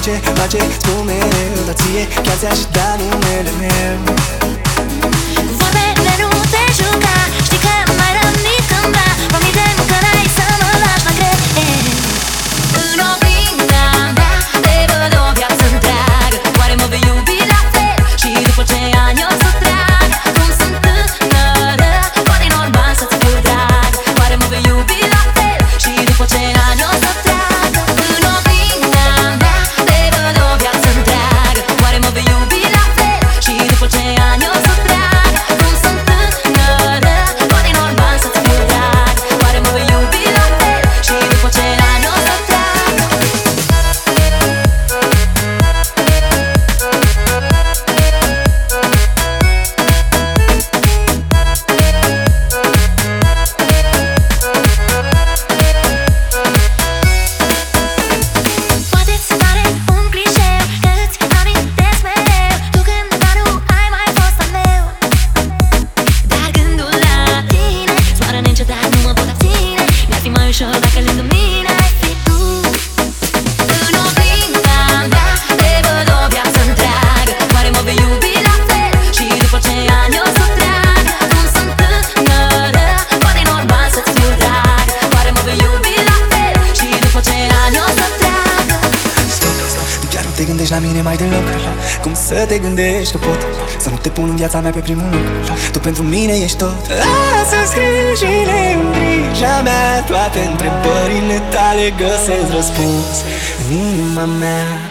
ce face, spun mereu, dar ție chiar ți-aș da numele meu. Vorbele nu te juca, știi că m-ai rănit cândva. Promite-mi că n-ai să mă lași mai greu. În oglinda mea te văd o viață întreagă. Oare mă vei iubi la fel și după ce ani o să trag? Cum sunt tânără, poate e normal să-ți fiu drag. Oare mă vei iubi la fel și după ce ani o să trag? În oglinda mea te văd o viață întreagă. Oare mă vei iubi la fel și după ce ani o să trag? Cum sunt tânără, poate e normal să-ți fiu drag. Oare mă vei iubi la fel și după ce ani o să trag? Poate-ți pare un clișeu că îți amintesc mereu tu când nu ai mai fost al meu. Dar gândul la tine zboară neîncetat, nu mă pot abține. Mi-ar fi mai ușor dacă lângă mine ai fi tu. În oglinda mea te văd o viață întreagă. Oare mă vei iubi la fel și după ce ani o să trag? Cum sunt tânără, poate e normal să-ți fiu drag. Oare mă vei iubi la fel și după ce ani o să trag? Stop, tu chiar nu te gândești la mine mai deloc. Cum să te gândești că pot să nu te pun în viața mea pe primul loc? Tu pentru mine ești tot. Lasă-ți grijile în grija mea, toate întrebările tale găsesc răspuns în inima mea.